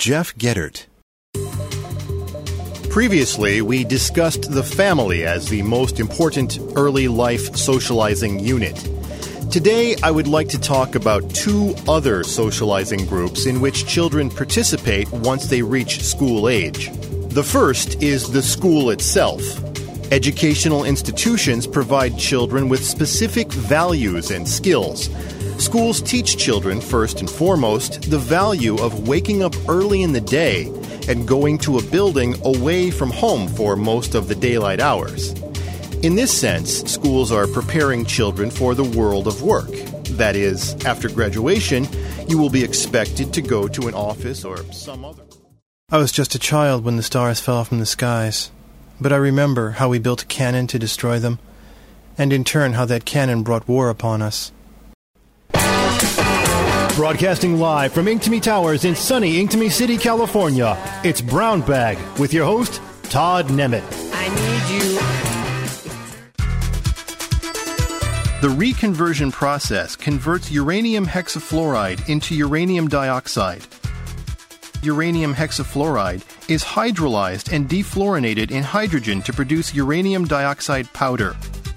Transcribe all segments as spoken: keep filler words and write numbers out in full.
Jeff Geddert. Previously, we discussed the family as the most important early life socializing unit. Today, I would like to talk about two other socializing groups in which children participate once they reach school age. The first is the school itself. Educational institutions provide children with specific values and skills. Schools teach children, first and foremost, the value of waking up early in the day and going to a building away from home for most of the daylight hours. In this sense, schools are preparing children for the world of work. That is, after graduation, you will be expected to go to an office or some other... I was just a child when the stars fell from the skies. But I remember how we built a cannon to destroy them, and in turn how that cannon brought war upon us. Broadcasting live from Inktomi Towers in sunny Inktomi City, California, it's Brown Bag with your host, Todd Nemeth. I need you. The reconversion process converts uranium hexafluoride into uranium dioxide. Uranium hexafluoride is hydrolyzed and defluorinated in hydrogen to produce uranium dioxide powder.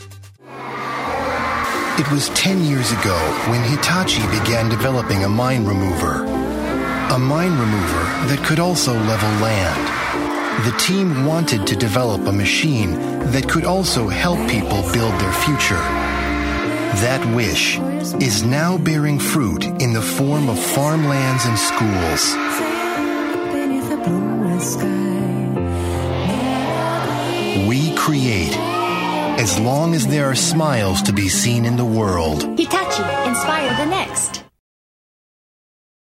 It was ten years ago when Hitachi began developing a mine remover. A mine remover that could also level land. The team wanted to develop a machine that could also help people build their future. That wish is now bearing fruit in the form of farmlands and schools. We create, as long as there are smiles to be seen in the world. Hitachi, inspire the next.